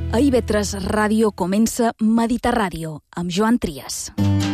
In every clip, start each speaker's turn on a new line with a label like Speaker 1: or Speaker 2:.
Speaker 1: A IB3 Ràdio comença Mediterràdio, amb Joan Trias.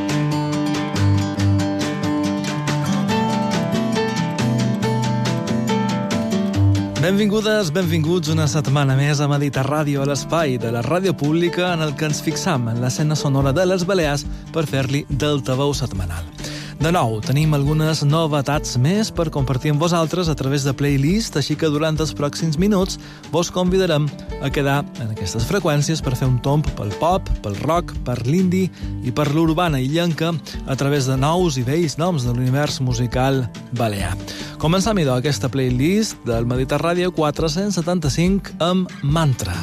Speaker 2: Benvingudes, benvinguts una setmana més a Mediterràdio, a l'espai de la ràdio pública en el que ens fixam en l'escena sonora de les Balears per fer-li d'altaveu setmanal. De nou, tenim algunes novetats més per compartir amb vosaltres a través de playlist, així que durant els pròxims minuts vos convidarem a quedar en aquestes freqüències per fer un tomb pel pop, pel rock, per l'indie i per l'urbana illenca a través de nous i vells noms de l'univers musical balear. Comencem, idò, aquesta playlist del Mediterràdio 475 amb Mantra.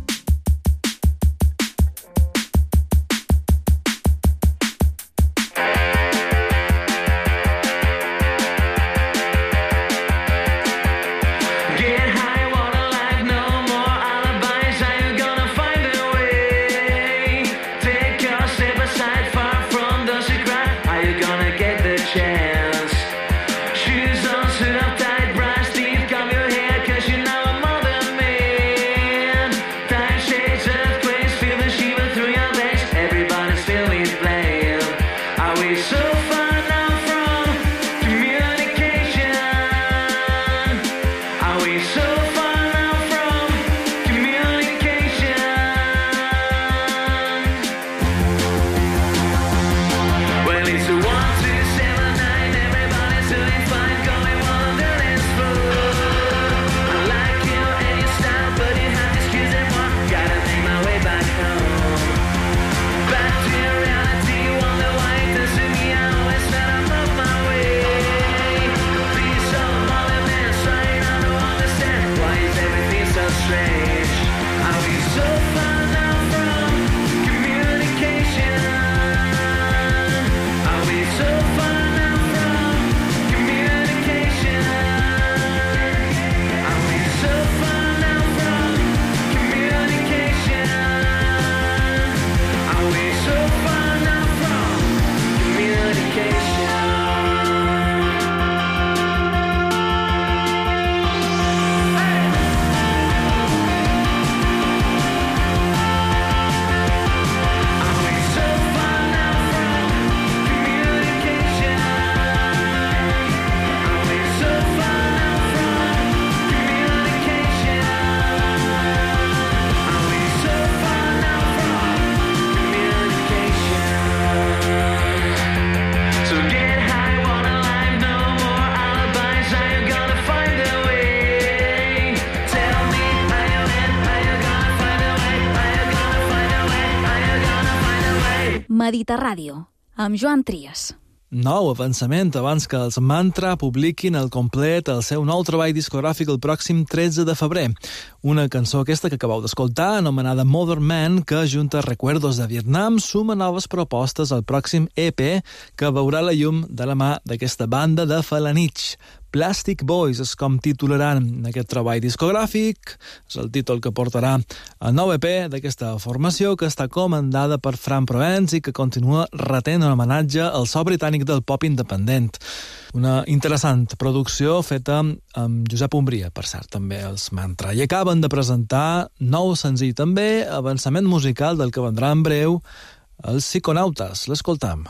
Speaker 1: Mediterràdio, amb Joan Trias.
Speaker 2: Nou avançament abans que els Mantra publiquin al complet el seu nou treball discogràfic el pròxim 13 de febrer. Una cançó aquesta que acabeu d'escoltar, anomenada Mother Man, que junta recuerdos de Vietnam, suma noves propostes al pròxim EP que veurà la llum de la mà d'aquesta banda de Falanich. Plastic Boys és com titularan aquest treball discogràfic, és el títol que portarà el nou EP d'aquesta formació que està comandada per Fran Provence i que continua retent un homenatge al so britànic del pop independent. Una interessant producció feta amb Josep Umbria, per cert, també els Mantra. I acaben de presentar nou senzill també, avançament musical del que vendrà en breu, els Psiconautes. L'escoltam.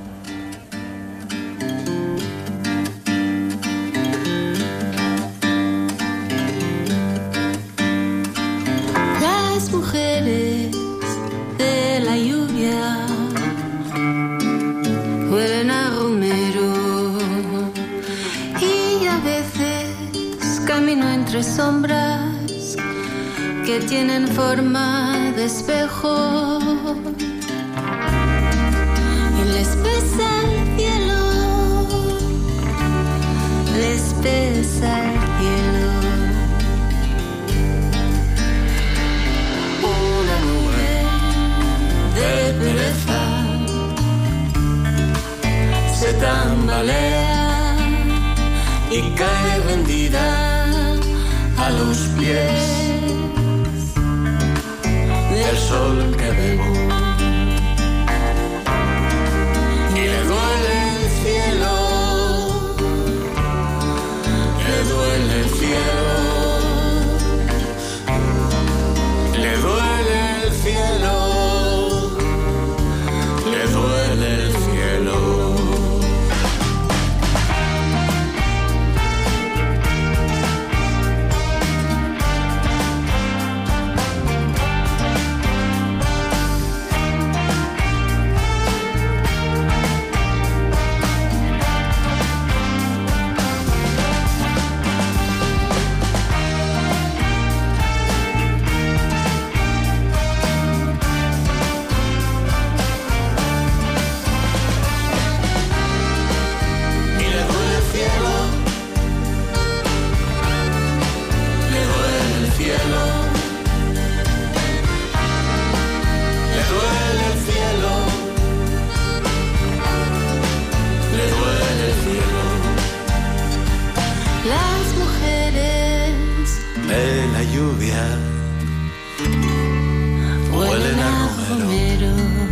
Speaker 3: Mujeres de la lluvia huelen a romero y a veces camino entre sombras que tienen forma de espejo y les pesa el cielo, les pesa el cielo. De pereza se tambalea y cae rendida a los pies del sol que bebo. Y le duele el cielo, le duele el cielo, le duele Las mujeres
Speaker 4: en la lluvia huelen a romero.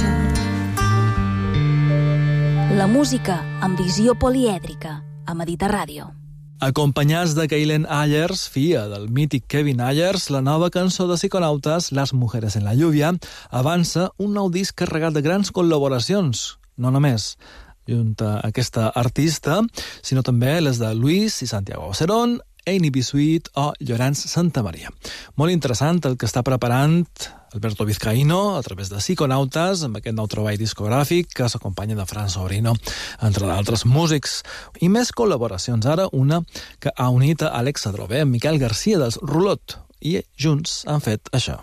Speaker 1: La música amb visió polièdrica a Mediterràdio.
Speaker 2: Acompanyats de Kaylen Ayers, filla del mític Kevin Ayers, la nova cançó de Psiconautas, Las mujeres en la lluvia, avança un nou disc carregat de grans col·laboracions, no només junt a aquesta artista, sinó també les de Luis i Santiago Cerón, Amy Bisuit o Llorenç Santamaria. Molt interessant el que està preparant Alberto Vizcaíno a través de Psiconautas amb aquest nou treball discogràfic que s'acompanya de Fran Sobrino, entre d'altres músics. I més col·laboracions. Ara una que ha unit a Alex Adrover amb Miquel Garcia dels Rulot i junts han fet això.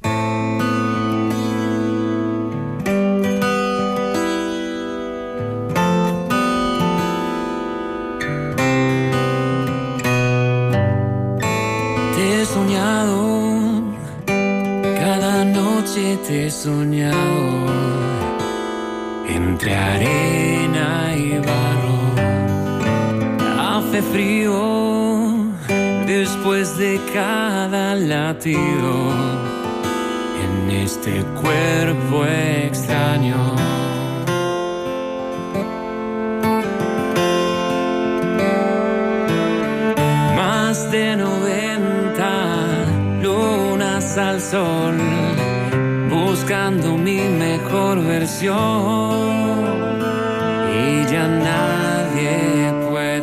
Speaker 5: Te he soñado entre arena y barro. Hace frío después de cada latido en este cuerpo extraño. Más de 90 lunas al sol, buscando mi mejor versión, y ya nadie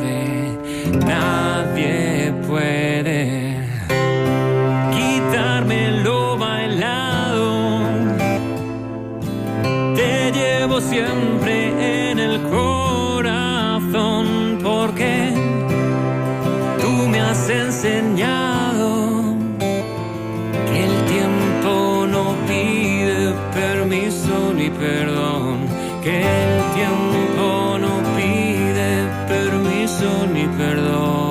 Speaker 5: puede quitarme lo bailado. Te llevo siempre en el corazón, porque tú me has enseñado que el tiempo no pide permiso ni perdón, que el tiempo no pide permiso ni perdón.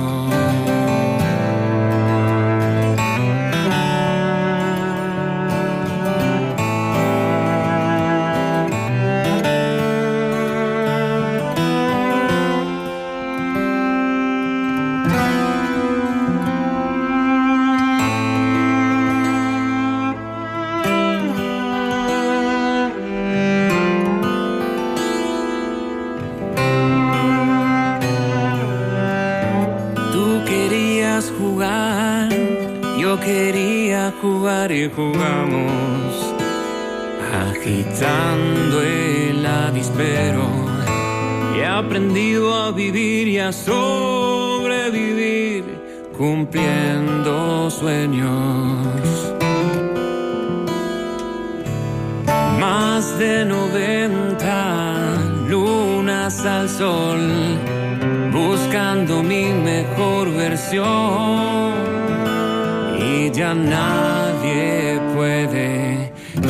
Speaker 5: Quería jugar y jugamos, agitando el avispero. He aprendido a vivir y a sobrevivir, cumpliendo sueños. Más de 90 lunas al sol, buscando mi mejor versión. Y ya nadie puede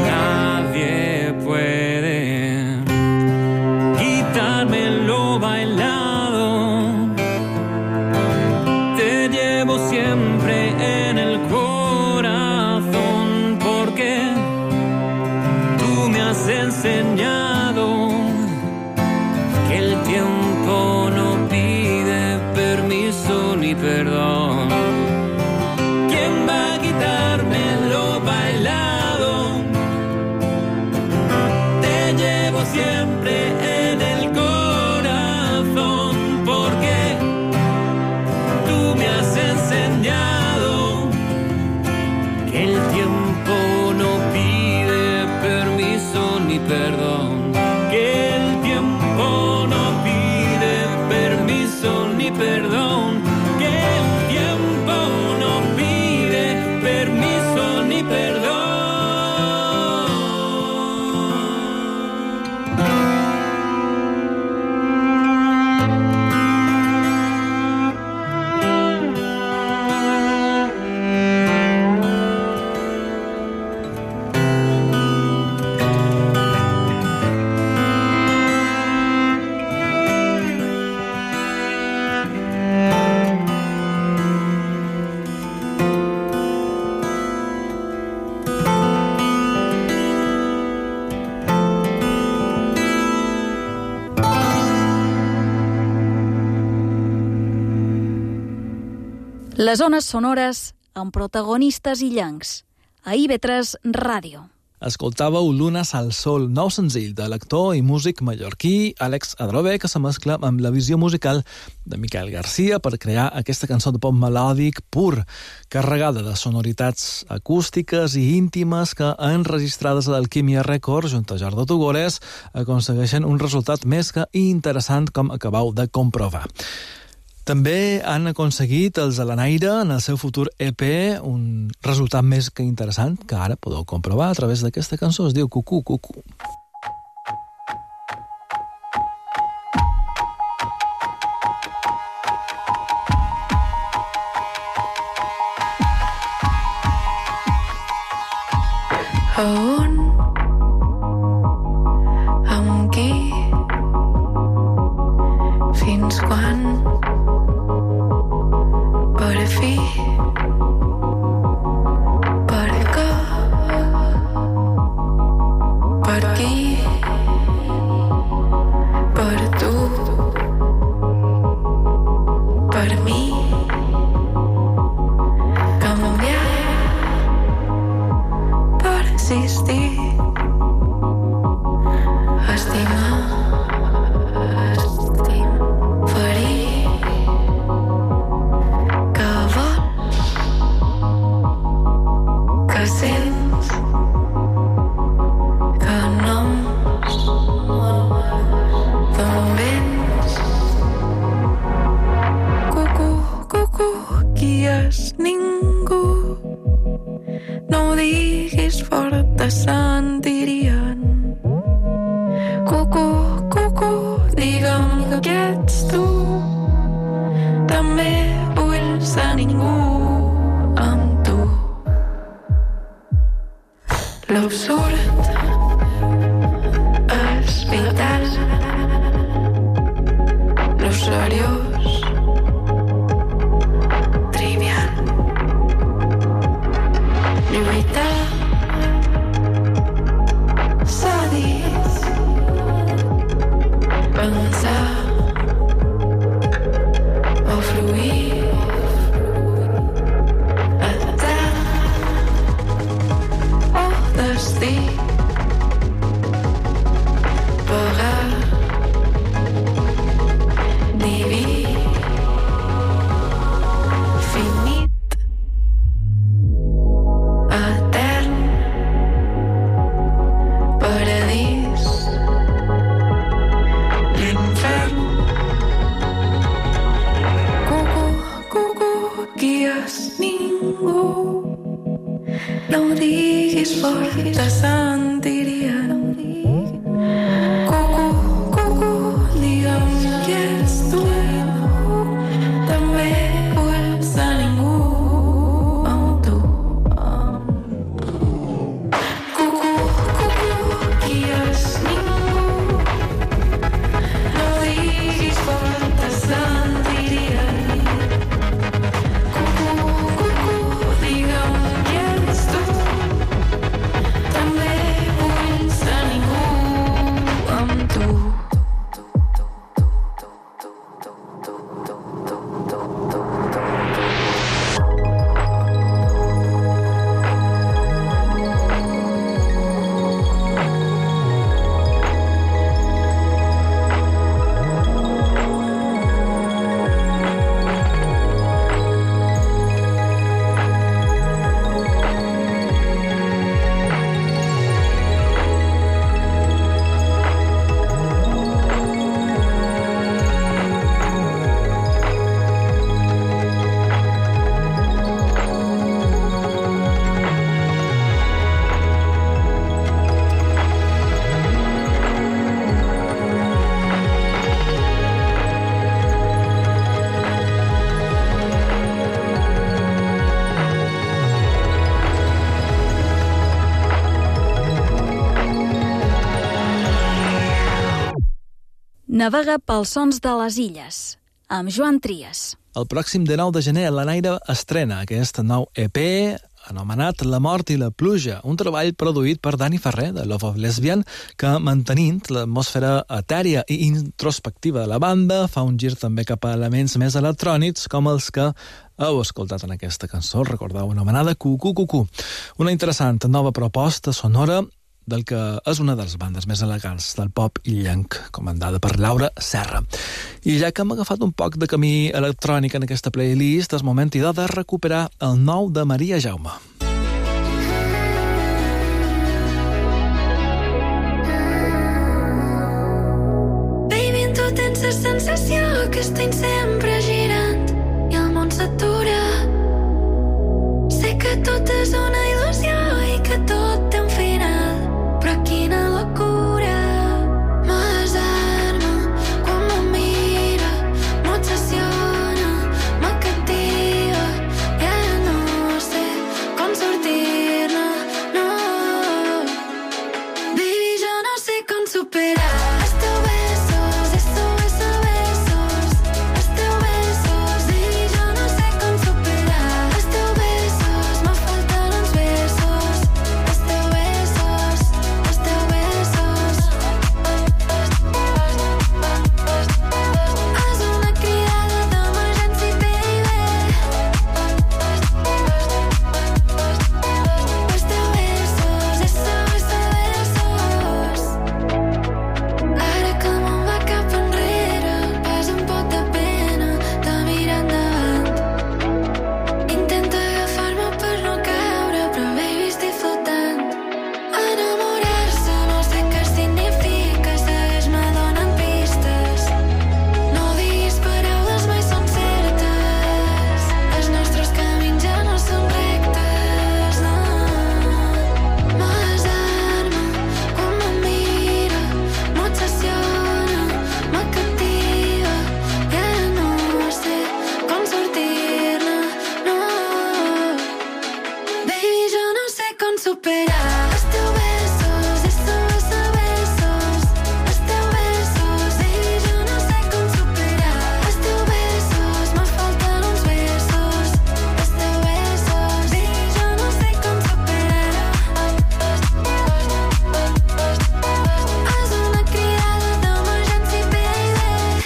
Speaker 5: quitarme lo bailado. Te llevo siempre en el corazón, porque tú me has enseñado que el tiempo no pide permiso ni perdón. Siempre en el corazón, porque tú me has enseñado que el tiempo no pide permiso ni perdón, que el tiempo no pide permiso ni perdón, que el tiempo
Speaker 1: Les ones sonores amb protagonistes illencs. A IB3 Ràdio.
Speaker 2: Escoltàveu Lunes al Sol, nou senzill de l'actor i músic mallorquí Àlex Adrover, que se mescla amb la visió musical de Miquel Garcia per crear aquesta cançó de pop melòdic pur, carregada de sonoritats acústiques i íntimes que, enregistrades a l'Alquímia Records junt a Jardó Tugores, aconsegueixen un resultat més que interessant, com acabau de comprovar. També han aconseguit els Alanaire en el seu futur EP un resultat més que interessant que ara podeu comprovar a través d'aquesta cançó. Es diu Cucú, Cucú.
Speaker 6: On? Amb qui? Fins quan? Per fi? Per què? Per qui? Per tu? Per mi? Canviar? Per existir? Estimar? Ferir? Que vols? Que sents? Que noms? D'on vens? Cucú, cucú, qui és ningú? No ho diguis fort, te sentirien. Cucú, cucú, digue'm que ets tu. També vull ser ningú amb tu. L'absurd és vital. Lo seriós, trivial. Lluitar, s'ha dit. Pensar o fluir. Atar o destí. Pagar, diví, finit, etern, paradís, l'infern. Cucú, cucú, qui és ningú? No ho diguis fort, te sentirien. Cucú, cucú, digue'm qui ets tu. També vull ser ningú amb tu. Cucú, cucú, qui és ningú? No ho diguis fort, te sentirien. Cucú, cucú, digue'm qui ets tu. També vull ser ningú amb tu.
Speaker 1: Navega pels sons de les illes, amb Joan Trias.
Speaker 2: El pròxim 19 de gener, l'Alanaire estrena aquest nou EP anomenat La mort i la pluja, un treball produït per Dani Ferrer, de Love of Lesbian, que, mantenint l'atmosfera etèria i introspectiva de la banda, fa un gir també cap a elements més electrònics, com els que heu escoltat en aquesta cançó, recordeu, anomenada Cucú Cucú. Una interessant nova proposta sonora del que és una de les bandes més elegants del pop illenc, comandada per Laura Serra. I ja que hem agafat un poc de camí electrònic en aquesta playlist, és moment idò de recuperar el nou de Maria Jaume.
Speaker 6: Baby, tu tens la sensació que estic sempre girant i el món s'atura. Sé que tot és una il·lusió i que tot té un final, però quina locura m'asarma quan me mira, m'obsessiona, me captiva i ara no sé com sortir-ne, no. Baby, jo no sé com superar els teus besos, besos, besos, els teus besos. Baby, jo no sé com superar els teus besos, me falten uns besos, els teus besos, els teus besos. És una cridada d'emergència, baby. Els teus besos, besos, besos. Ara que el món va cap enrere, pas un pot de pena de mirar endavant. Intento agafar-me per no caure, però baby, estic flotant. Enamorar-se no sé què significa, segueix-me donant pistes. No diguis paraules, mai són certes. Els nostres camins ja no són rectes, no. M'asarma quan me mira, m'obsessiona, me captiva i ara no sé com sortir-ne, no. Baby, jo no sé com superar els teus besos, besos, besos, els teus besos. Baby, jo no sé com superar els teus besos, me falten uns besos, els teus besos. Baby, jo no sé com superar. És una cridada d'emergència, baby.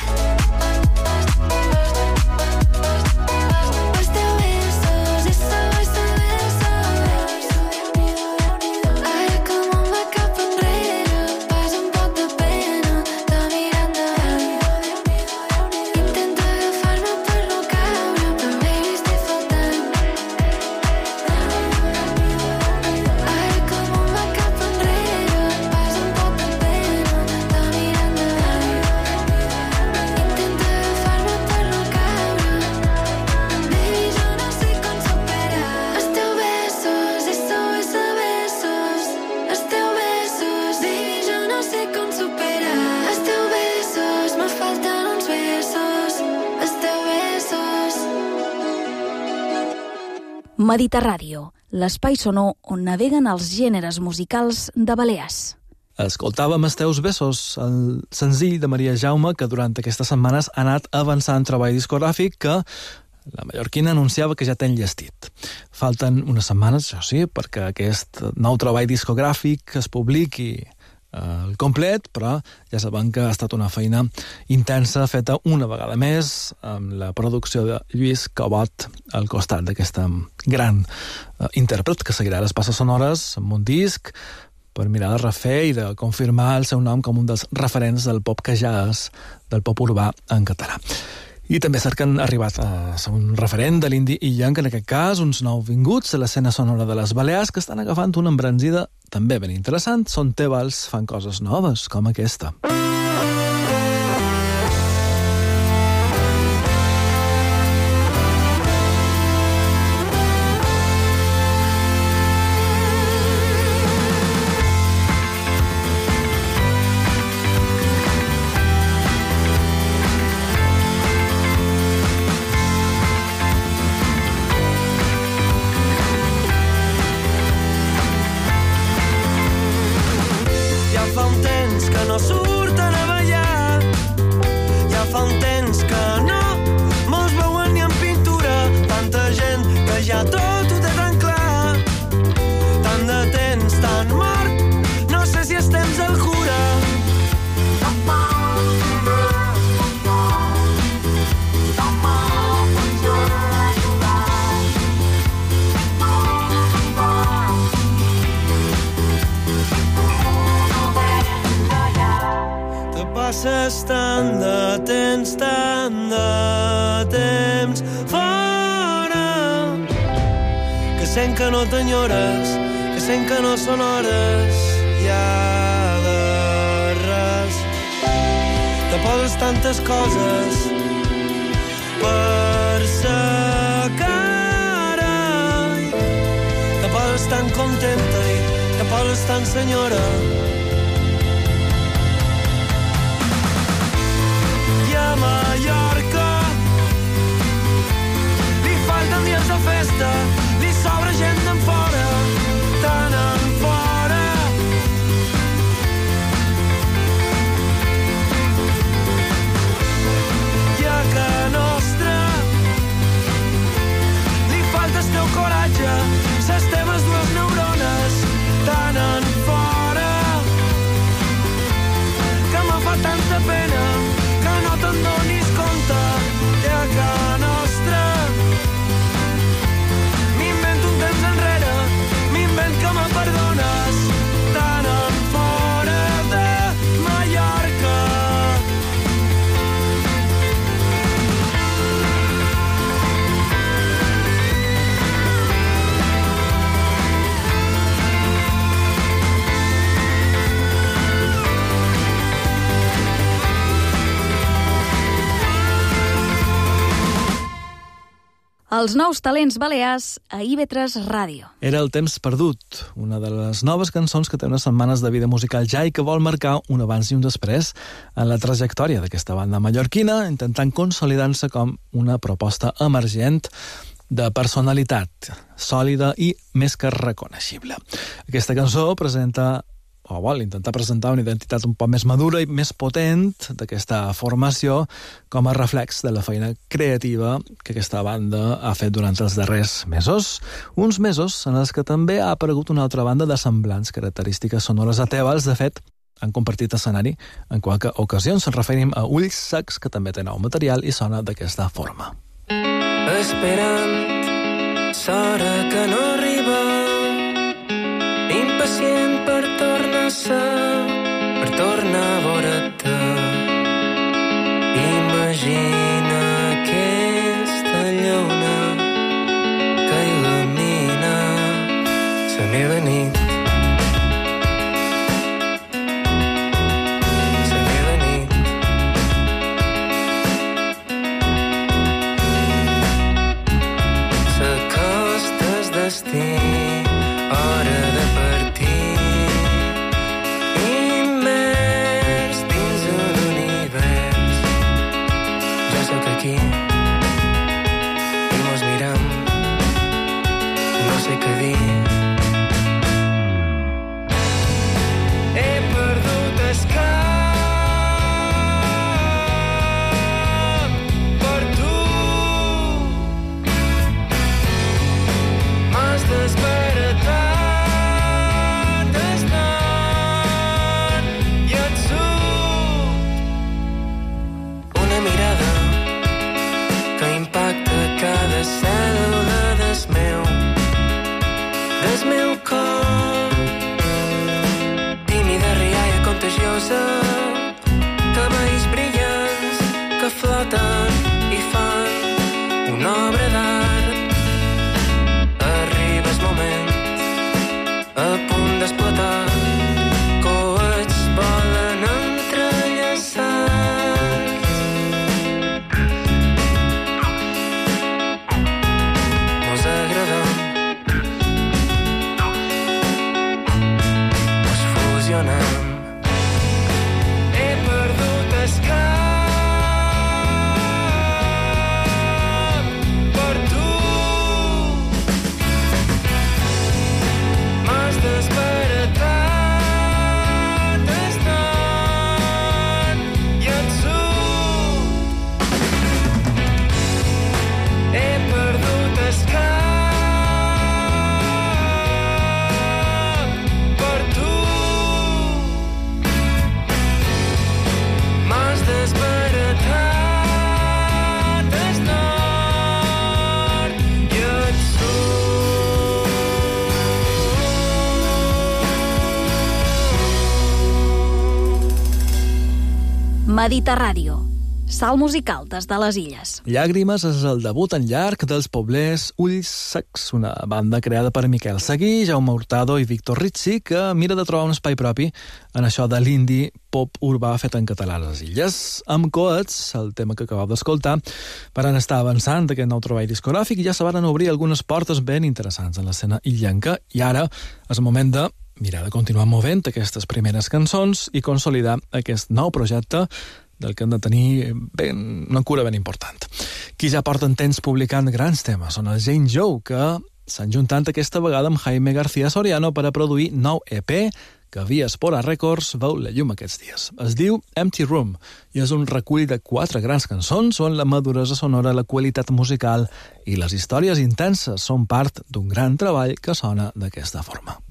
Speaker 6: Els teus besos, besos, besos. Ara que el món va cap enrere, pas un pot de pena de mirar endavant. Intento agafar-me per no caure, però baby, estic flotant. Ara que el món va cap enrere, pas un pot de pena de mirar endavant. Intento agafar-me per no caure. Baby, jo no sé com superar els teus besos, besos, besos, els teus besos. Baby, jo no sé com superar els teus besos, me falten uns besos, els teus besos.
Speaker 1: Mediterràdio, l'espai sonor on naveguen els gèneres musicals de Balears.
Speaker 2: Escoltàvem Els teus besos, el senzill de Maria Jaume, que durant aquestes setmanes ha anat avançant treball discogràfic que la mallorquina anunciava que ja té enllestit. Falten unes setmanes, això sí, perquè aquest nou treball discogràfic es publiqui al complet, però ja sabem que ha estat una feina intensa feta una vegada més amb la producció de Lluís Cabot al costat d'aquesta gran intèrpret que seguirà les passes sonores amb un disc per mirar de refer i de confirmar el seu nom com un dels referents del pop que ja és del pop urbà en català. I també cert que han arribat a ser un referent de l'indie illenc, en aquest cas, uns nouvinguts a l'escena sonora de les Balears que estan agafant una embranzida també ben interessant. Són Tebals, fan coses noves, com aquesta.
Speaker 3: Ja fa un temps que no surten
Speaker 4: tant de temps fora, que sent que no t'enyores, que sent que no són hores ja de res. Te poses tantes coses per sa cara, te poses tan contenta i te poses tan senyora. I a Mallorca li falten dies de festa, li sobra gent d'en fora, tan en fora. I a Can Nostra li falta el teu coratge, ses teves dues neurones, tan en fora, que me fa tanta pena que no te'n donis compte. I a Can Nostra m'invento un temps enrere, m'invento que me perdones, tan en fora de Mallorca.
Speaker 1: Els nous talents balears a IB3 Ràdio.
Speaker 2: Era El temps perdut, una de les noves cançons que té unes setmanes de vida musical ja i que vol marcar un abans i un després en la trajectòria d'aquesta banda mallorquina, intentant consolidar-se com una proposta emergent de personalitat sòlida i més que reconeixible. Aquesta cançó presenta o vol intentar presentar una identitat un poc més madura i més potent d'aquesta formació com a reflex de la feina creativa que aquesta banda ha fet durant els darrers mesos. Uns mesos en els que també ha aparegut una altra banda de semblants característiques sonores ateves. De fet, han compartit escenari en qualque ocasió. Ens referim a Ulls Secs, que també té nou material i sona d'aquesta forma.
Speaker 7: Esperant s'hora que no arriba, impacient per per tornar a veure't. Imagina aquesta lluna que il·lumina la meva nit. La meva nit. S'acosta el destí, hora de partir. Aquí i mos miram, no sé què dir. He perdut el cap per tu, m'has desbaratat estant i et surt una mirada que impacta cada cèl·lula del meu cor. Tímida rialla contagiosa, cabells brillants que floten i fan una obra d'art. Arriba el moment, a punt d'explotar, coets volen entrellaçats. Mos agradem, mos fusionem. He perdut el cap per tu.
Speaker 1: Mediterràdio, salt musical des de les illes.
Speaker 2: Llàgrimes és el debut en llarg dels Poblers Ulls Secs, una banda creada per Miquel Seguí, Jaume Hurtado i Víctor Rizzi, que mira de trobar un espai propi en això de l'indie pop urbà fet en català a les illes. Amb Coets, el tema que acabeu d'escoltar, varen estar avançant d'aquest nou treball discogràfic i ja se varen obrir algunes portes ben interessants en l'escena illenca, i ara és el moment de mirar de continuar movent aquestes primeres cançons i consolidar aquest nou projecte del que hem de tenir una cura ben important. Qui ja porten temps publicant grans temes són els Jane Joe, que s'han juntat aquesta vegada amb Jaime García Soriano per a produir nou EP que via Espora Records veu la llum aquests dies. Es diu Empty Room i és un recull de 4 grans cançons on la maduresa sonora, la qualitat musical i les històries intenses són part d'un gran treball que sona d'aquesta forma.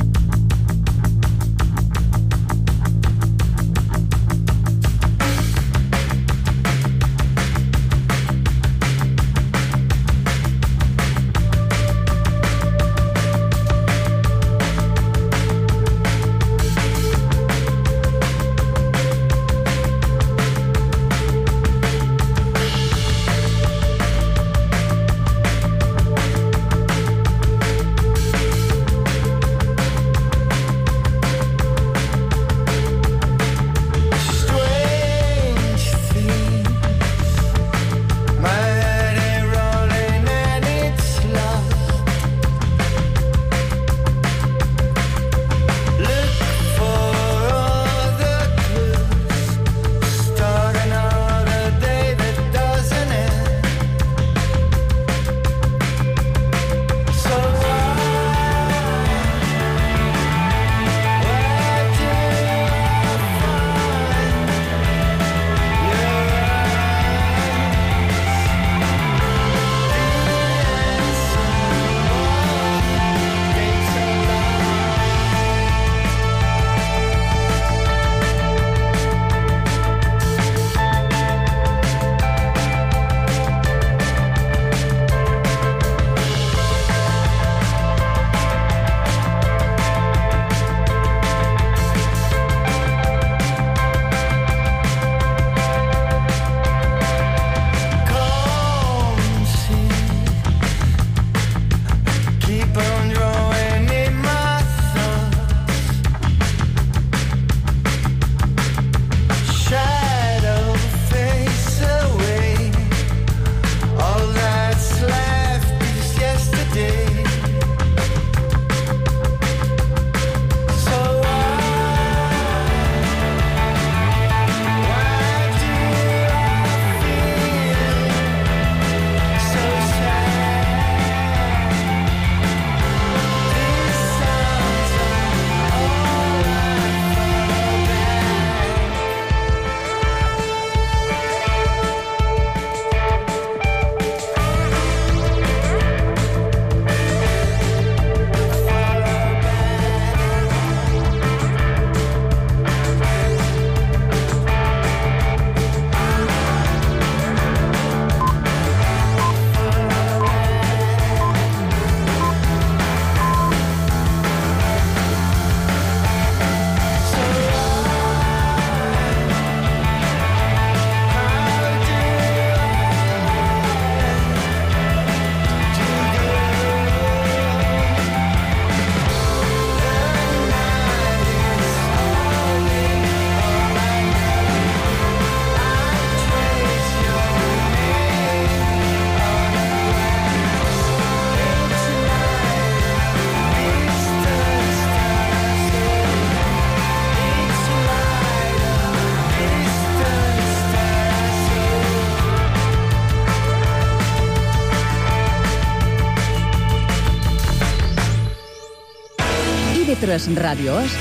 Speaker 8: TV3 Ràdio és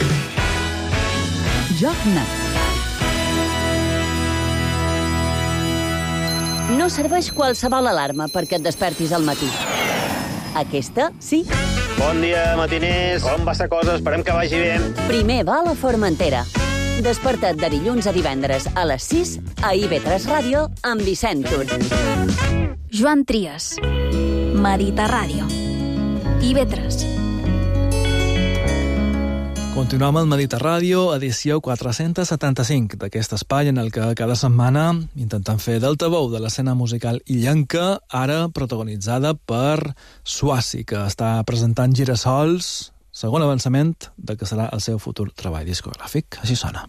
Speaker 8: Joc Net. No serveix qualsevol alarma perquè et despertis al matí. Aquesta, sí.
Speaker 9: Bon dia, matiners. Com va la cosa? Esperem que vagi bé.
Speaker 8: Primer va a la Formentera. Desperta't de dilluns a divendres a les 6 a IB3 Ràdio amb Vicent Tur.
Speaker 1: Joan Trias, Mediterràdio, IB3.
Speaker 2: Continuem al Mediterràdio, edició 475 d'aquest espai en el que cada setmana intentem fer d'altaveu de l'escena musical illenca, ara protagonitzada per Swazi, que està presentant Girassols, segon avançament de que serà el seu futur treball discogràfic. Així sona.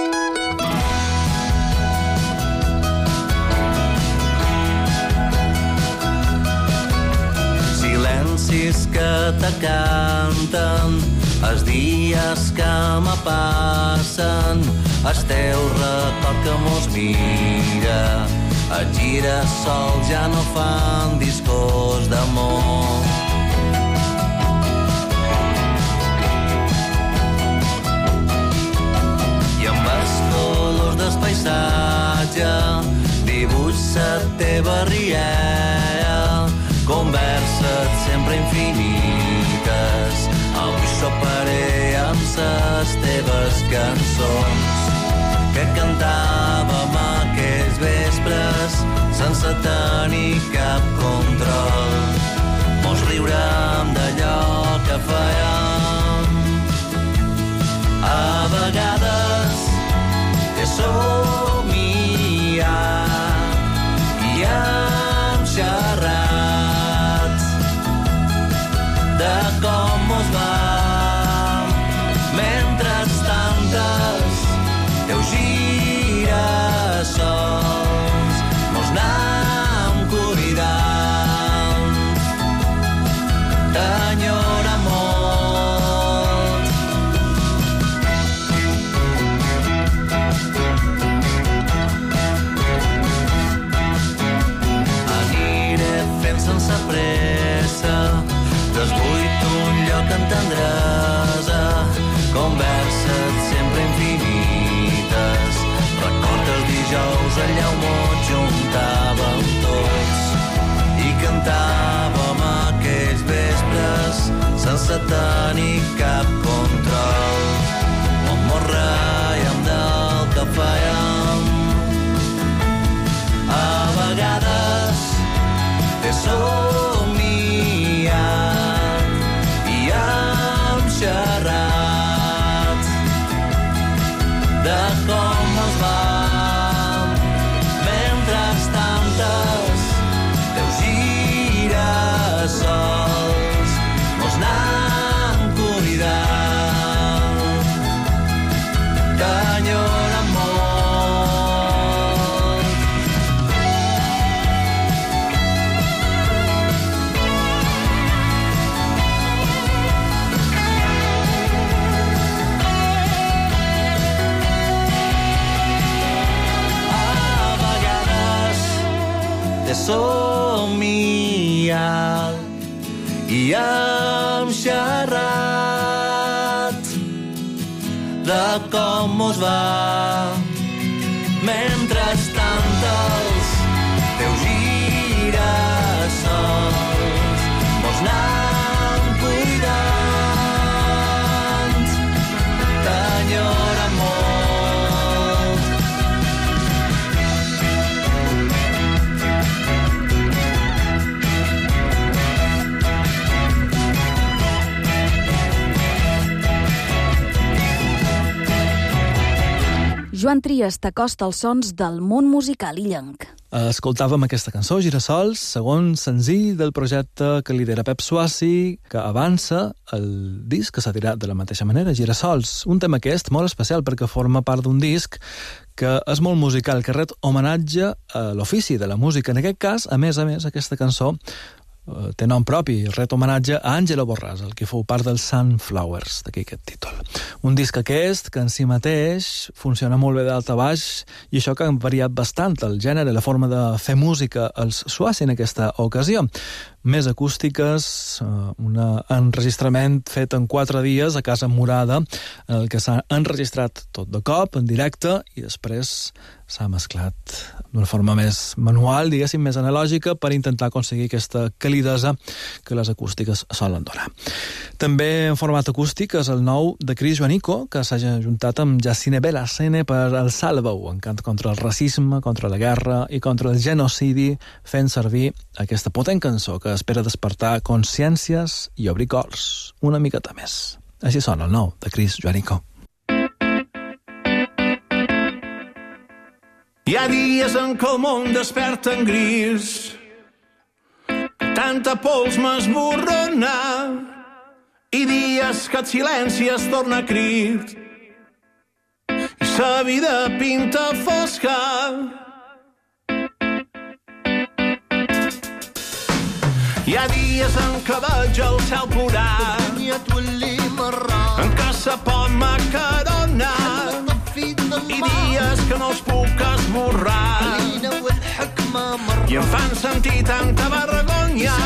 Speaker 10: Silencis que te canten, els dies que me passen, el teu record que mos mira, els girassols ja no fan discos d'amor. I amb els colors del paisatge dibuixa la teva riera, converses sempre infinites. Avui soparé amb les teves cançons que cantàvem aquells vespres sense tenir cap control. Mos riurem d'allò que fèiem. A vegades he somiat i hem xerrat de com mos va mentre tantes teus girasols mos anam cuidant. T'enyora molt. Aniré fent sense pressa, desbuit un lloc en tendresa, converses sempre infinites. Recordes dijous allà on ens juntàvem tots i cantàvem aquells vespres sense tenir cap control, on mos reiem del que fèiem. A vegades he somiat i hem xerrat de com es va mentre tantes teus girasols mos anam cuidant. T'enyora molt. Somiat i hem xerrat de com mos va mentre tantes teus girasols mos anam cuidant. T'enyora molt.
Speaker 1: Joan Trias t'acosta als sons del món musical illenc.
Speaker 2: Escoltàvem aquesta cançó, Girassols, segon senzill del projecte que lidera Pep Swazi, que avança el disc que s'ha tirat de la mateixa manera, Girassols. Un tema aquest molt especial perquè forma part d'un disc que és molt musical, que ret homenatge a l'ofici de la música. En aquest cas, a més, aquesta cançó té nom propi, ret homenatge a Àngelo Borràs, el que fou part dels Sunflowers, d'aquí aquest títol. Un disc aquest que en si mateix funciona molt bé d'alt a baix i això que han variat bastant el gènere, la forma de fer música als Swazi en aquesta ocasió. Més acústiques, un enregistrament fet en 4 dies a Casa Morada, en el que s'ha enregistrat tot de cop, en directe, i després s'ha mesclat d'una forma més manual, diguéssim, més analògica, per intentar aconseguir aquesta calidesa que les acústiques solen donar. També en format acústic és el nou de Cris Joanico, que s'ha juntat amb Jacine Belacene per alçar la veu en cant contra el racisme, contra la guerra i contra el genocidi, fent servir aquesta potent cançó que espera despertar consciències i obrir cors una miqueta més. Així sona el nou, de Chris Jericho.
Speaker 11: Hi ha dies en què el món desperta en gris, tanta pols m'esborrona, i dies que el silenci es torna crit i sa vida pinta fosca. Hi ha dies en què veig el cel plorar, en què se pot macarona, i dies que no els puc esborrar i em fan sentir tanta vergonya.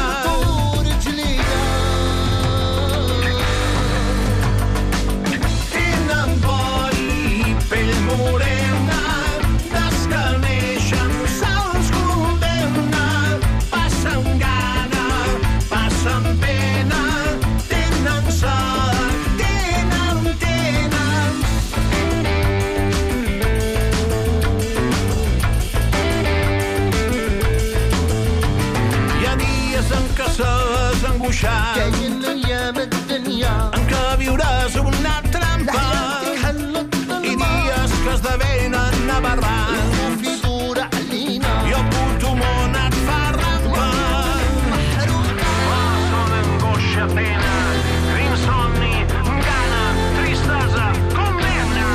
Speaker 11: Tenen por i pell morena, des que neixen se'ls condemna, passen gana, passen pena, tenen sort, tenen. Hi ha dies en què s'has angoixat, en què viuràs una trampa, i dies que esdevenen aberrants i el puto món et fa rampa. Son angoixa, pena, insomni, gana, tristesa, condemna.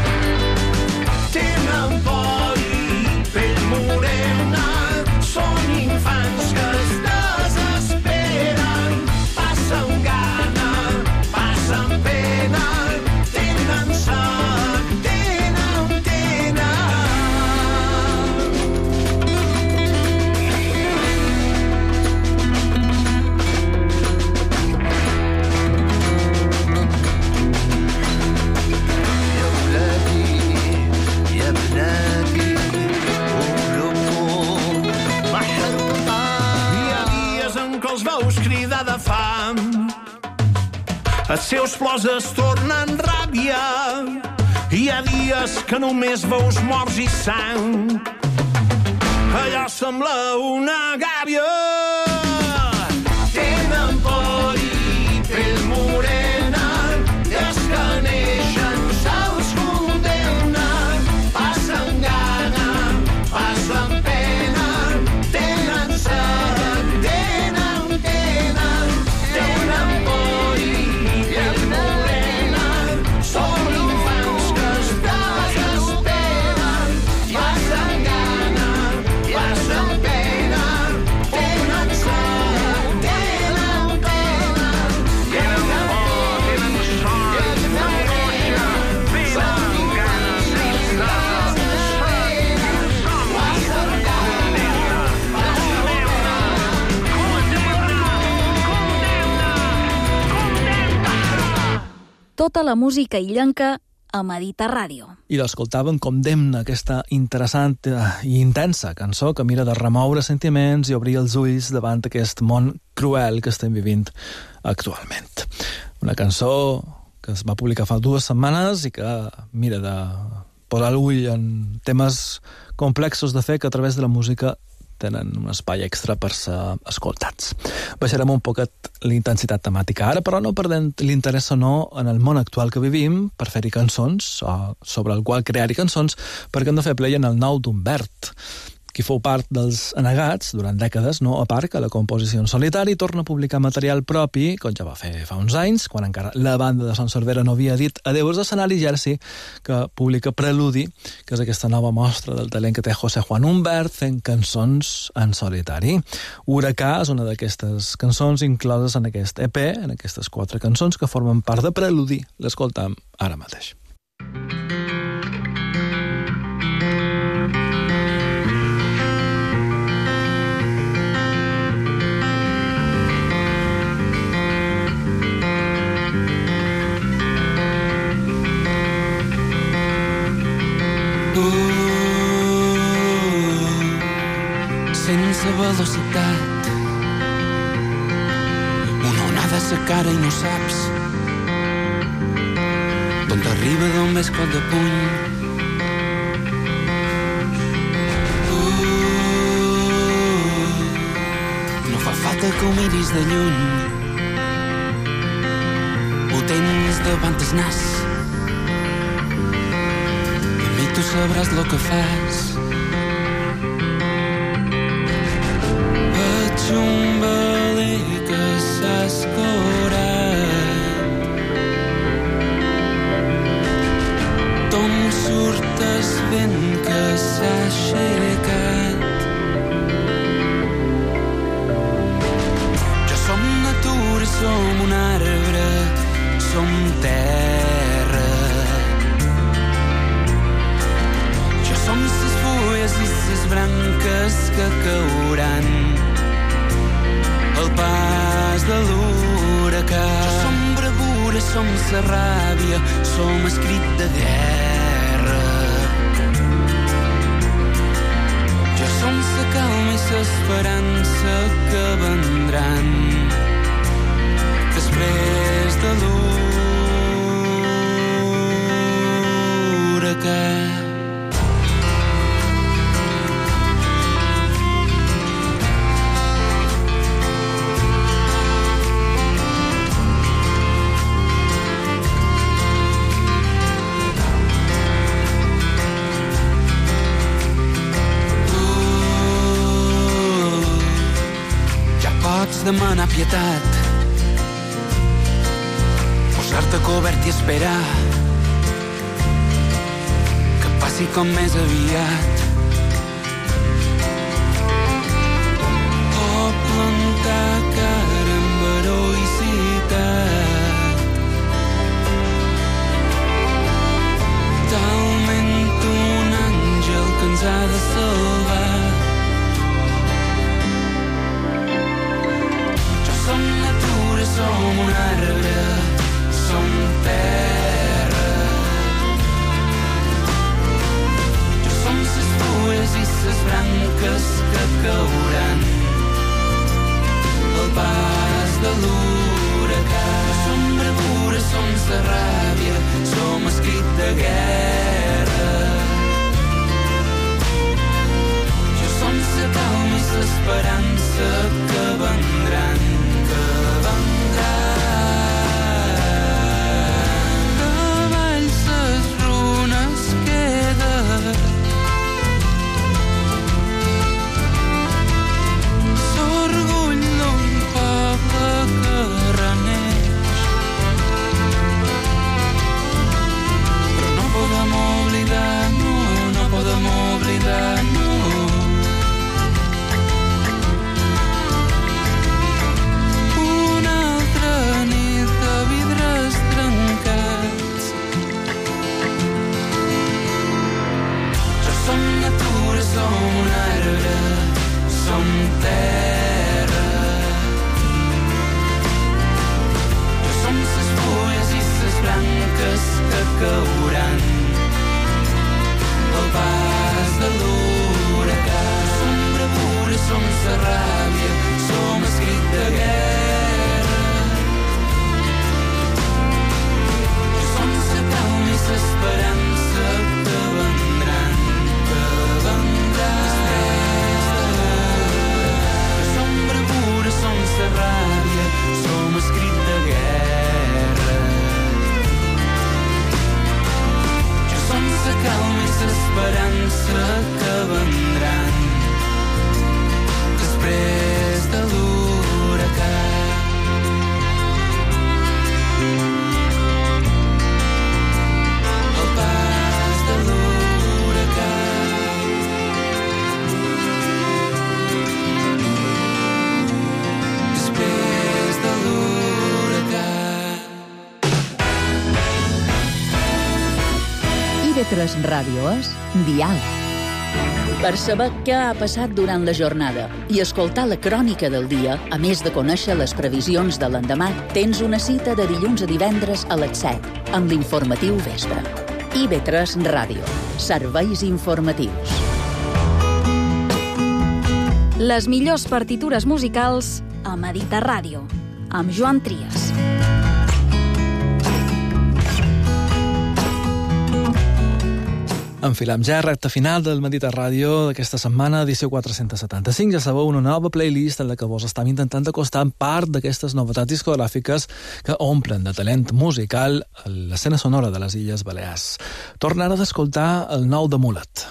Speaker 11: Tenen por i pell morena, són infants que es desesperen, passen gana, passen pena, tenen sort, tenen.
Speaker 10: يا ولادي يا بناتي قلوبكم محروقة.
Speaker 11: Hi ha dies en què els veus cridar de fam, els seus plors es tornen ràbia. Hi ha dies que només veus morts i sang, allò sembla una gàbia. Tenen por i pell morena, des que neixen se'ls condemna, passen gana, passen pena, tenen sort, tenen por i pell morena, són infants que es desesperen, passen gana, passen pena, tenen sort, tenen pena, tenen por, tenen sort, tenen angoixa, passen gana, tristesa, passen gana, passen pena,
Speaker 1: Tota la música illenca a Mediterràdio.
Speaker 2: I l'escoltàvem Condemna, aquesta interessant i intensa cançó que mira de remoure sentiments i obrir els ulls davant aquest món cruel que estem vivint actualment. Una cançó que es va publicar fa 2 setmanes i que mira de posar l'ull en temes complexos de fer que a través de la música tenen un espai extra per ser escoltats. Baixarem un poquet l'intensitat temàtica ara, però no perdent l'interès o no en el món actual que vivim per fer-hi cançons, o sobre el qual crear-hi cançons, perquè hem de fer play en el nou d'Humbert, qui fou part dels Anegats durant dècades, no aparca la composició en solitari i torna a publicar material propi, com ja va fer fa uns anys, quan encara la banda de Son Cervera no havia dit adeu als escenaris, i ara sí que publica Preludi, que és aquesta nova mostra del talent que té José Juan Humbert fent cançons en solitari. Huracà és una d'aquestes cançons incloses en aquest EP, en aquestes 4 cançons que formen part de Preludi. L'escoltam ara mateix.
Speaker 12: Sense velocitat, una onada a sa cara i no saps d'on t'arriba, d'on ves cop de puny. No fa falta que ho miris de lluny, ho tens davant el nas. I tu sabràs lo que fas. Veig un veler que s'ha escorat. D'on surt el vent que s'ha aixecat. Jo som natura, som un arbre, som terra. Jo som ses fulles i ses branques que cauran al pas de l'huracà. Jo som bravura, som sa ràbia, som escrit de guerra. Jo som sa calma i s'esperança que vendran després de l'huracà. Pots demanar pietat, posar-te cobert i esperar que passi com més aviat. O plantar cara amb heroïcitat, talment un àngel que ens ha de salvar. Som natura, som un arbre, som terra. Jo som ses fulles i ses branques que cauran al pas de l'huracà. Som bravura, som sa ràbia, som escrit de guerra. Jo som sa calma i s'esperança que vendran. Davall ses runes queda l'orgull d'un poble que reneix. Però no podem oblidar, no, no podem oblidar, no. Som natura, som un arbre, som terra. Jo som ses fulles i ses branques que cauran al pas de l'huracà. Som bravura, som sa ràbia, som escrit de guerra. Jo som sa calma i s'esperança que vendran. Som bravura, som sa ràbia, som escrit de guerra. Jo som sa calma i s'esperança que vendran després de l'huracà. El pas de l'huracà.
Speaker 8: IB3 Ràdio és Diàleg. Per saber què ha passat durant la jornada i escoltar la crònica del dia, a més de conèixer les previsions de l'endemà, tens una cita de dilluns a divendres a les 7 amb l'informatiu vespre. IB3 Ràdio. Serveis informatius.
Speaker 1: Les millors partitures musicals a Mediterràdio, amb Joan Trias.
Speaker 2: Enfilem ja recta final del Medita Ràdio d'aquesta setmana, edició 475. Ja sabeu, una nova playlist en la que vos estem intentant acostar part d'aquestes novetats discogràfiques que omplen de talent musical a l'escena sonora de les Illes Balears. Torna ara d'escoltar el nou de Mulet.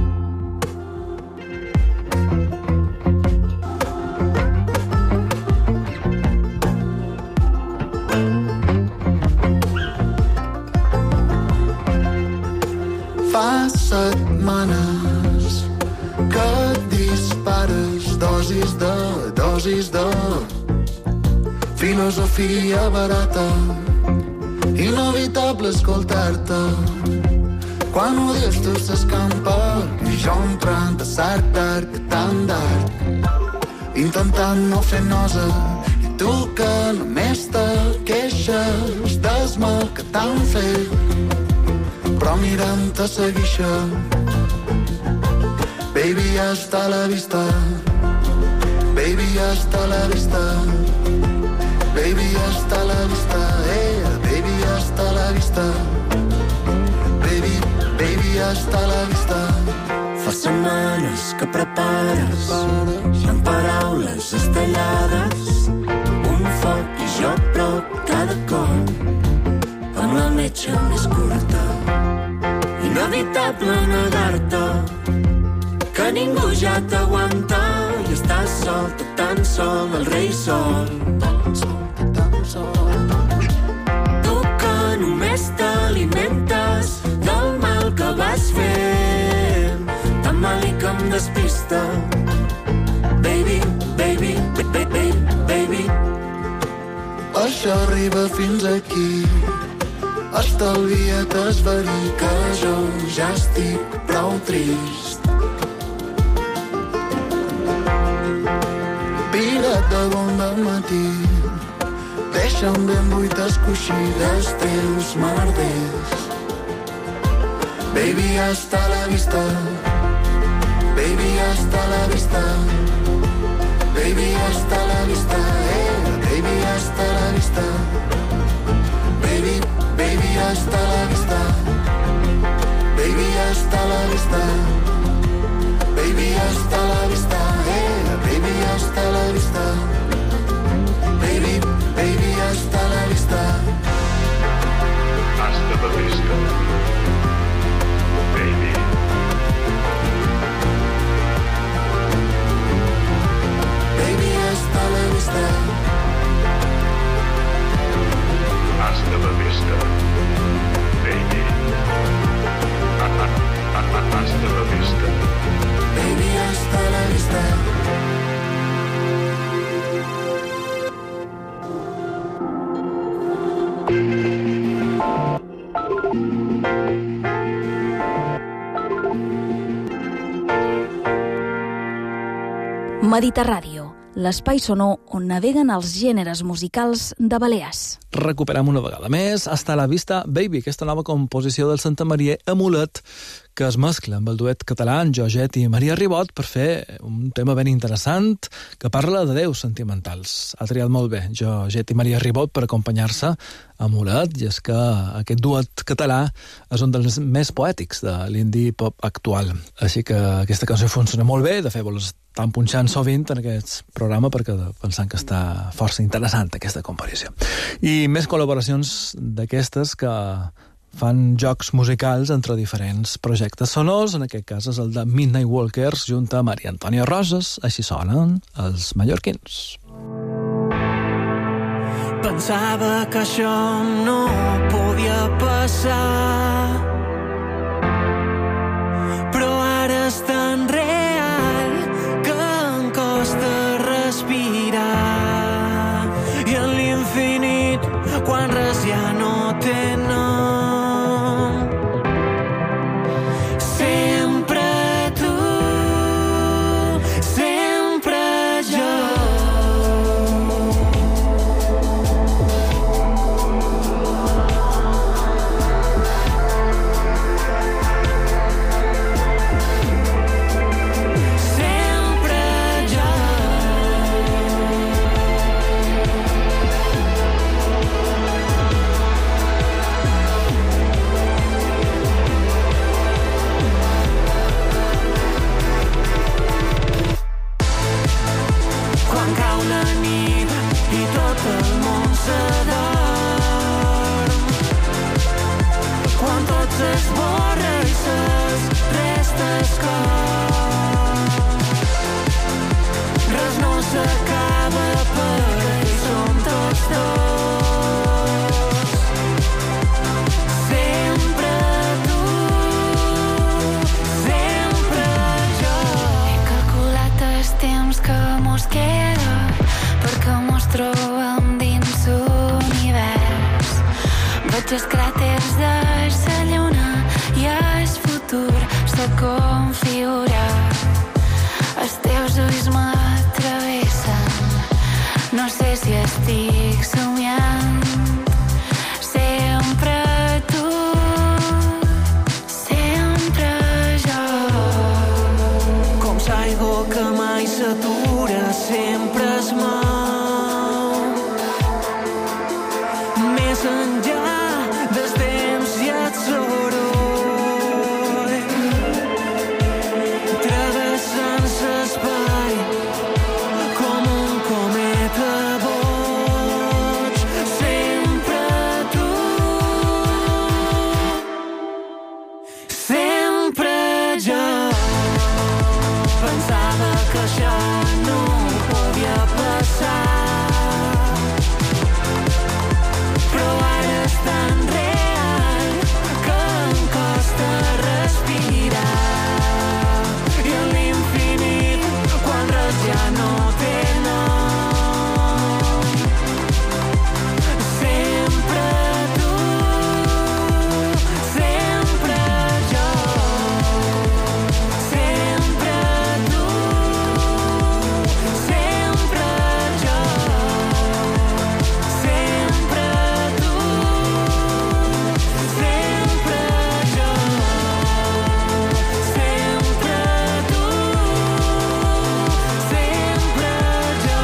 Speaker 13: Fa setmanes que dispares dosis de filosofia barata. Inevitable escoltar-te quan odies tu s'escampa i jo entrant a cert tan d'art, intentant no fer nosa, i tu que només te queixes del mal que t'han fet, però mirant-te seguixa. Baby, hasta la vista. Baby, hasta la vista. Baby, hasta la vista. Baby, hasta la vista. Baby, hasta la vista.
Speaker 10: Fa setmanes que prepares amb paraules estellades un foc i jo prop cada cop amb la metxa més curta. Inevitable negar-te que ningú ja t'aguanta i estàs sol, tot tan sol, el rei sol. Tu que només t'alimentes del mal que vas fer, tan mal i que em despista. Baby, baby, baby, baby.
Speaker 13: Això arriba fins aquí. Estalvia't esverí que jo ja estic prou trist. Pira't de bon matí, deixa'm ben buites coixides teus merders. Baby, hasta la vista. Baby, hasta la vista. Baby, hasta la vista. Baby, hasta la vista. Baby, hasta la vista. Baby, hasta la vista. Baby, hasta la vista. Baby, hasta la vista. Baby, hasta la vista.
Speaker 11: Hasta la vista. Baby.
Speaker 13: Baby, hasta la vista.
Speaker 11: Hasta la vista, baby. Hasta la vista.
Speaker 13: Baby, hasta la vista.
Speaker 1: Medita Ràdio, l'espai sonor on naveguen els gèneres musicals de Balears.
Speaker 2: Recuperem una vegada més Hasta la vista, baby, aquesta nova composició del Santa Maria Amulet, que es mescla amb el duet català en Georget i Maria Ribot per fer un tema ben interessant que parla de déus sentimentals. Ha triat molt bé Georget i Maria Ribot per acompanyar-se a Mulet, i és que aquest duet català és un dels més poètics de l'indie pop actual. Així que aquesta cançó funciona molt bé, de fet estan punxant sovint en aquest programa perquè pensant que està força interessant aquesta composició. I més col·laboracions d'aquestes que fan jocs musicals entre diferents projectes sonors, en aquest cas és el de Midnight Walkers junt a Maria Antònia Roses, així sonen els mallorquins.
Speaker 12: Pensava que això no podia passar, però ara és tan real que em costa respirar. I en l'infinit, quan res ja no té nom, s'esborra i ses restes que res no s'acaba per ell, som tots dos. Sempre tu, sempre jo.
Speaker 6: He calculat el temps que mos queda perquè mos trobem dins l'univers. Veig els cràters de la lluna i el futur s'ha configurat. Els teus ulls m'atravessen, no sé si estic somiant. Sempre tu, sempre jo.
Speaker 12: Com l'aigua que mai s'atura, sempre es mou. Més enllà del temps i el soroll, travessant l'espai com un cometa boig. Sempre tu, sempre jo. Pensava que això no podia passar, però ara és tan real que em costa respirar. I en l'infinit, quan res ja no té nom, sempre tu, sempre jo. Sempre tu, sempre jo. Sempre tu, sempre jo. Sempre tu, sempre jo.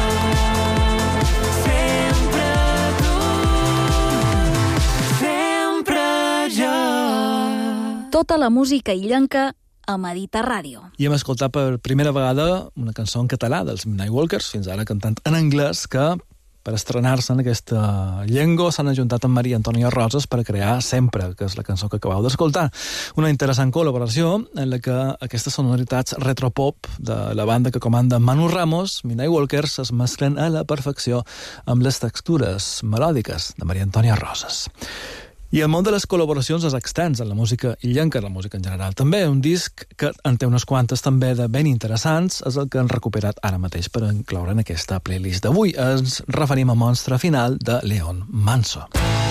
Speaker 12: Sempre jo.
Speaker 1: Tota la música illenca a Medita Ràdio.
Speaker 2: I hem escoltat per primera vegada una cançó en català dels Midnight Walkers, fins ara cantant en anglès, que per estrenar-se en aquesta llengua s'han ajuntat amb Maria Antònia Roses per crear Sempre, que és la cançó que acabeu d'escoltar. Una interessant col·laboració en la que aquestes sonoritats retropop de la banda que comanda Manu Ramos, Midnight Walkers, es mesclen a la perfecció amb les textures melòdiques de Maria Antònia Roses. I el món de les col·laboracions és extens en la música illenca, en la música en general també. Un disc que en té unes quantes també de ben interessants és el que han recuperat ara mateix per incloure en aquesta playlist d'avui. Ens referim a Monstre Final de Leon Manso.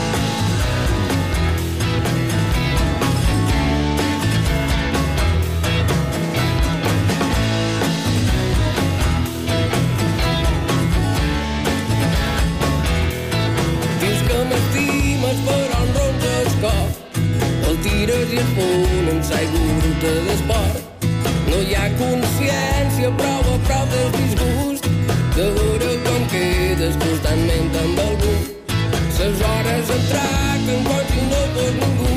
Speaker 14: Dius que m'estimes però en ronca el cor. El tires i el punt en l'aigua bruta d'esport. No hi ha consciència, prou a prou del disgust de veure com quedes constantment amb algú. Ses hores entraquen com si no fos ningú.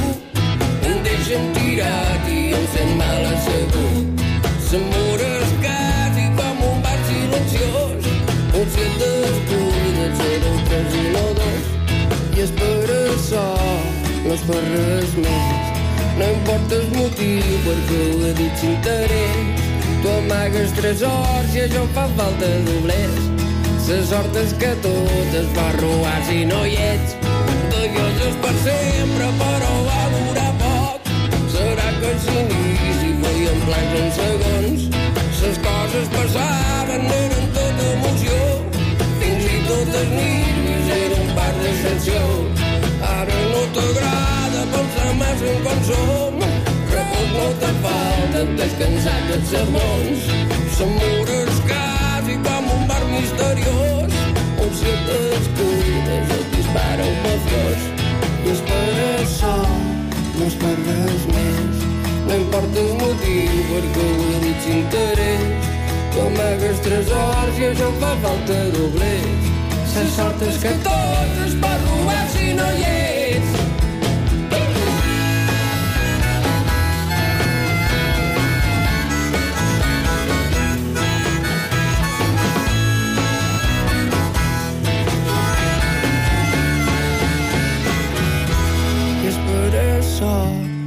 Speaker 14: Em deixen tirat i em sent mal assegut. S'amor és quasi com un bar silenciós, un ciel d'escull de ser un casino dos. I és per això, no és per res més. No importa el motiu perquè ho he dit sin interès. Tu amagues tresors i això fa falta doblers. La sort és que tot es va robar si no hi ets. Velloses per sempre però va durar poc. Serà que al inici feien plans en segons. Les coses passaven, eren tot emoció. Fins i tot els nervis eren un part d'excepció. Ara no t'agrada pensar massa en com som. Repòs no te'n falta descansar dels sermons. L'amor és quasi com un bar misteriós. On si et descuides et dispara un mafiós. I és per això, no és per res més. No importa el motiu perquè ho he dit sin interès. Tu amagues tresors i això fa falta doblers. La sort és que tot es pot robar si no hi ets. I és per això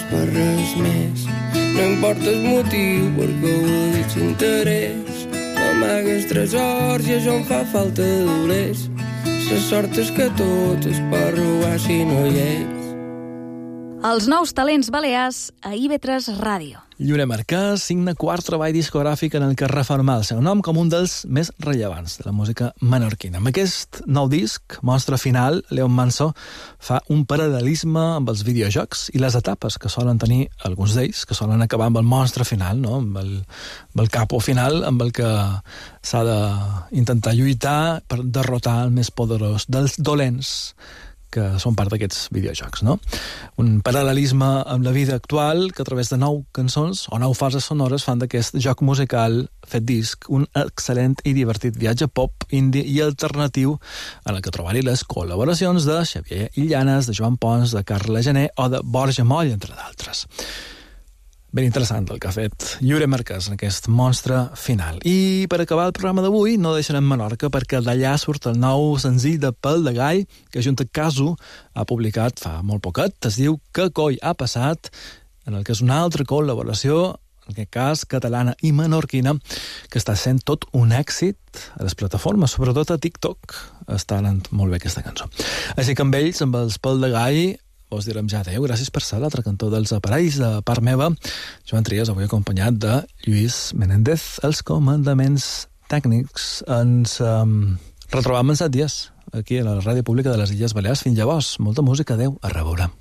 Speaker 14: per res més. No importa el motiu perquè ho he dit s'interès. M'amagues tresors i això em fa falta dolers. La sort és que tot es pot robar si no hi és.
Speaker 1: Els nous talents balears a IB3 Ràdio.
Speaker 2: Llure Marquès signa quart treball discogràfic en el que referma el seu nom com un dels més rellevants de la música menorquina. Amb aquest nou disc, Monstre Final, Leon Manso fa un paral·lelisme amb els videojocs i les etapes que solen tenir alguns d'ells, que solen acabar amb el monstre final, no? amb el capo final, amb el que s'ha d'intentar lluitar per derrotar el més poderós dels dolents que són part d'aquests videojocs, no? Un paral·lelisme amb la vida actual que a través de 9 cançons o 9 fases sonores fan d'aquest joc musical fet disc un excel·lent i divertit viatge pop, indie i alternatiu en el que trobar-hi les col·laboracions de Xavier Illanes, de Joan Pons, de Carla Gené o de Borja Moll, entre d'altres. Ben interessant el que ha fet Llure Marquès en aquest Monstre Final. I per acabar el programa d'avui no deixarem Menorca perquè d'allà surt el nou senzill de Pèl de Gall que Junta Casu ha publicat fa molt poquet. Es diu Que coi ha passat, en el que és una altra col·laboració, en aquest cas catalana i menorquina, que està sent tot un èxit a les plataformes, sobretot a TikTok. Està anant molt bé aquesta cançó. Així que amb ells, amb els Pèl de Gall, us direm ja adeu. Gràcies per ser a l'altre cantó dels aparells. De part meva, Joan Trias, avui acompanyat de Lluís Menéndez. Els comandaments tècnics. Ens retrobam en 7 dies aquí a la Ràdio Pública de les Illes Balears. Fins llavors, molta música. Adeu, a reveure.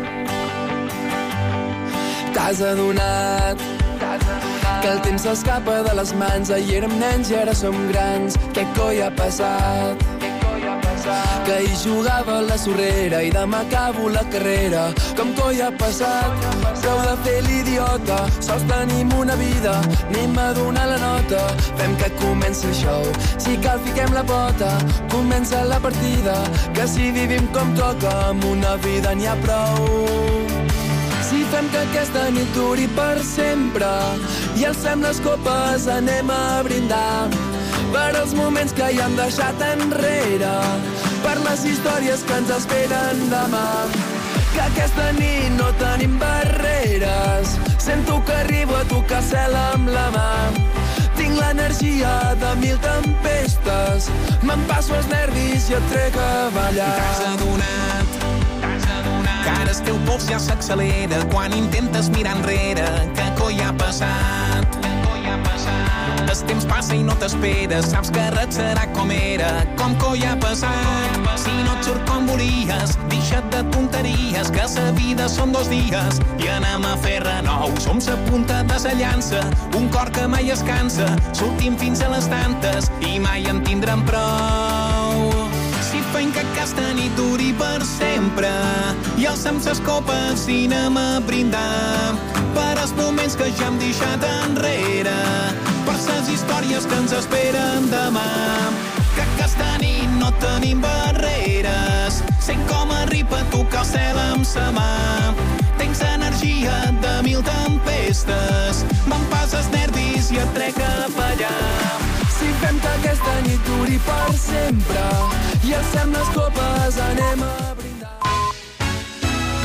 Speaker 12: T'has adonat que el temps s'escapa de les mans. Ahir érem nens i ara som grans. Què coi ha passat? Que hi jugava a la sorrera i demà acabo la carrera. Com coi ha passat? Prou de fer l'idiota, sols tenim una vida, anem a donar la nota. Fem que comenci el show, si cal fiquem la pota, comença la partida, que si vivim com toca, amb una vida n'hi ha prou. Si fem que aquesta nit duri per sempre i alcem les copes, anem a brindar per als moments que ja hem deixat enrere, per les històries que ens esperen demà. Que aquesta nit no tenim barreres, sento que arribo a tocar cel amb la mà. Tinc l'energia de 1000 tempestes, me'n passo els nervis i et trec a ballar.
Speaker 15: T'has adonat que ara el teu pols ja s'accelera quan intentes mirar enrere. Què coi ha passat? El temps passa i no t'esperes, saps que res serà com era. Com coi ha passat? Si no et surt com volies, deixa't de tonteries, que sa vida són 2 dies i anem a fer renou. Som sa punta de sa llança, un cor que mai es cansa, sortim fins a les tantes i mai en tindrem prou. Si fem que aquesta nit duri per sempre i alcem ses copes i anem a brindar per als moments que ja hem deixat enrere, per ses històries que ens esperen demà. Que aquesta nit no tenim barreres, sent com arriba a tocar el cel amb sa mà. Tens energia de 1000 tempestes, me'n passes nervis i et trec a ballar. Si fem que aquesta nit duri per sempre i alcem les copes, anem